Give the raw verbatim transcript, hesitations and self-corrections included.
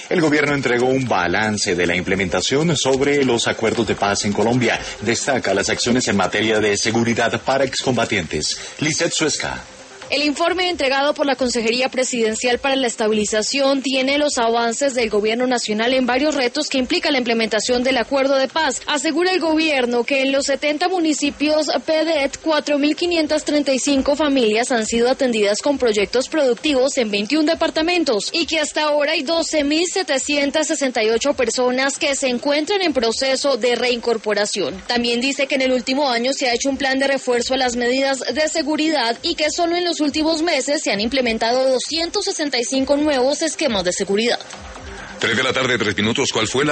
El gobierno entregó un balance de la implementación sobre los acuerdos de paz en Colombia. Destaca las acciones en materia de seguridad para excombatientes. Lizeth Suesca. El informe entregado por la Consejería Presidencial para la Estabilización tiene los avances del Gobierno Nacional en varios retos que implica la implementación del Acuerdo de Paz. Asegura el Gobierno que en los setenta municipios P D E T, cuatro mil quinientas treinta y cinco familias han sido atendidas con proyectos productivos en veintiún departamentos y que hasta ahora hay doce mil setecientas sesenta y ocho personas que se encuentran en proceso de reincorporación. También dice que en el último año se ha hecho un plan de refuerzo a las medidas de seguridad y que solo en los últimos meses se han implementado doscientos sesenta y cinco nuevos esquemas de seguridad. Tres de la tarde, tres minutos. ¿Cuál fue la